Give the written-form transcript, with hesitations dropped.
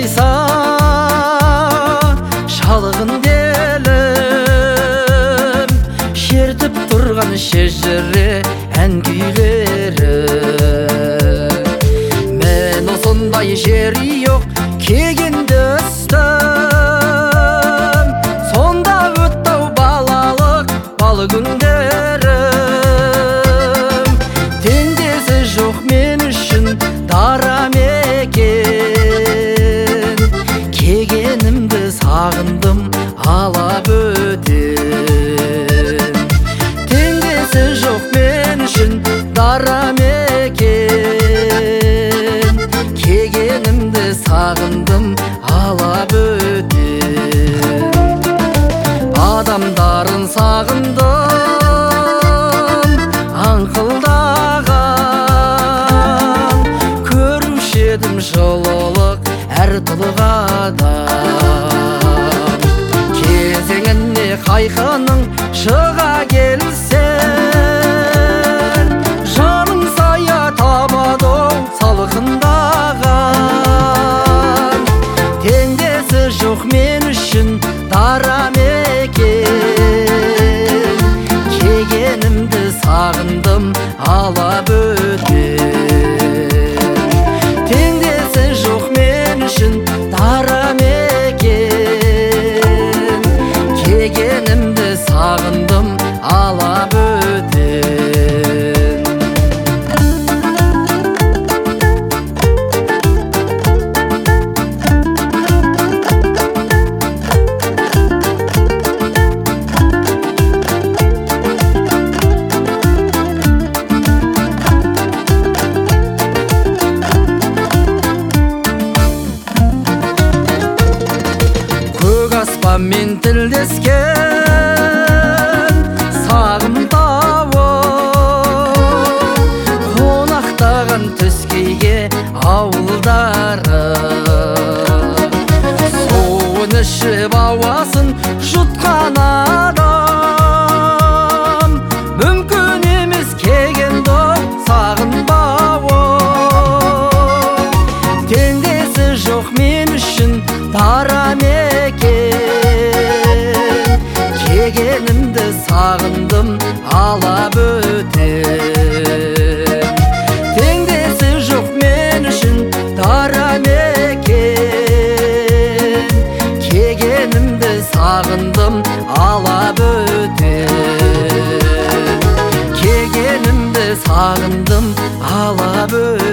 қайса шалығын делім шертіп тұрған шежіре ән күйлері мен осындай жері жоқ кегенді үстім сонда өттау балалық балы күндерім теңдесі жоқ мен үшін дара мекен кегенімді сағындым алабөтен теңдесі жоқ мен үшін дара мекен кегенімді сағындым алабөтен адамдарын сағындым аңқылдаған көруші едім жылылық әр тұлғадан кезеңіне қайқының шыға келсең жаның сая табады оу салқындаған теңдесі жоқ мен үшін дара мекен кегенімді сағындым алабөтен теңдесі жоқ мен үшін дара мекен кегенімді сағындым алабөтен аспанмен тілдескен сағым тауып қонақтаған түскейге ауылдары суын ішіп ауасын жұтқан адам мүмкін емес кегенді сағынбауы теңдесі жоқ мен үшін дара кегенімді сағындым алабөтен теңдесі жоқ мен үшін дара мекен кегенімді сағындым алабөтен кегенімді сағындым алабөтен